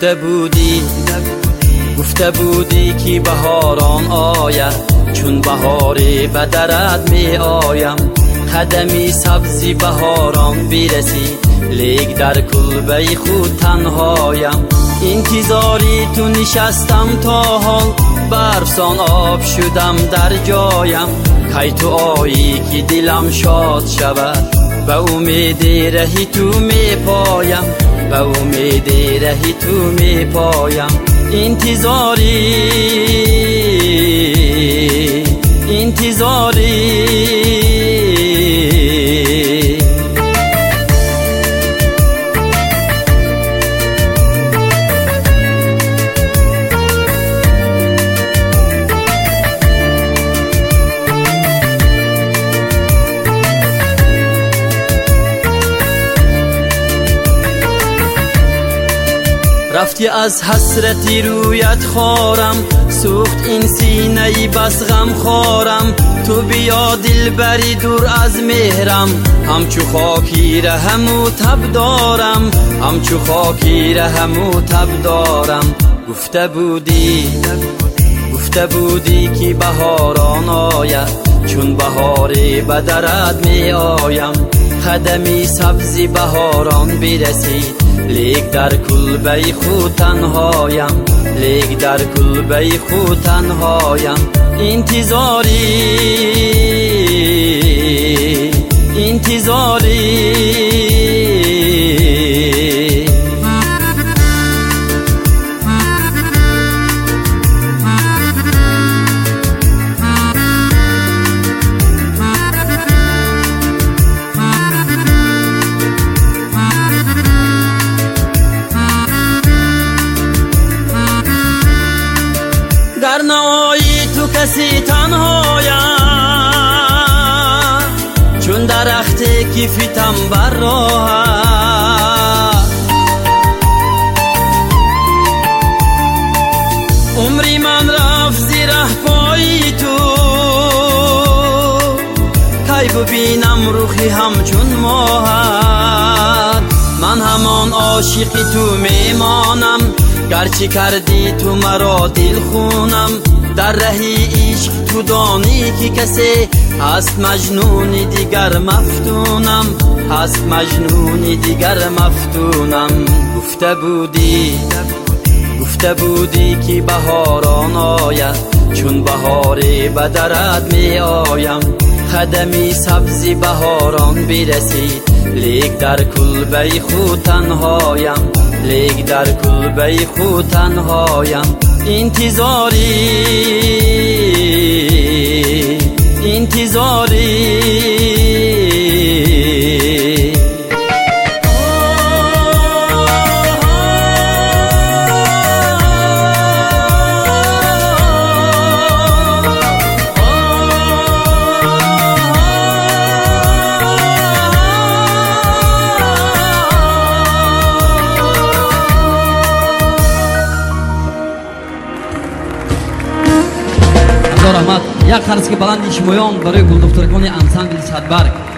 گفته بودی که بهاران آید، چون بهاری به درت می آیم. قدمی سبزی بهاران برسی، لیک در کلبه خود تنهایم. انتظاری تو نشستم تا حال، برفسان آب شدم در جایم. کی تو آیی که دلم شاد شود، به امید رهی تو می پایم، به امید رهی تو می پایم. انتظاری رفتی از حسرتی رویت خارم، سوخت این سینه بس غم خارم. تو بیا دل بری دور از مهرم، همچو خاکی رحم و تب دارم، همچو خاکی رحم و تب دارم. گفته بودی که بهاران آید، چون بهاری به درت می آیم. قدمی سبزی بهاران برسید، لیک در کلبه خود تنهایم، لیک در کلبه خود تنهایم. انتظاری گر نایی تو کسی تنهایم، چون درختی که فیتم بر راه. عمری من رفت زی ره پای تو، کی ببینم روخی همچون ماهت. من همان عاشق تو میمانم، گرچه کردی تو مرا دل خونم. در رهی عشق تو دانی که کسی هست مجنون دیگر مفتونم، هست مجنون دیگر مفتونم. گفته بودی که بهاران آید، چون بهاری به درت می آیم. قدمی سبزی بهاران برسید، لیک در کلبه خود تنهایم، لیک در کلبه خود تنهایم. انتظاری رحمت. یک قرض که بلند شمایان برای گلدخترکانی انسامبل صدبرگ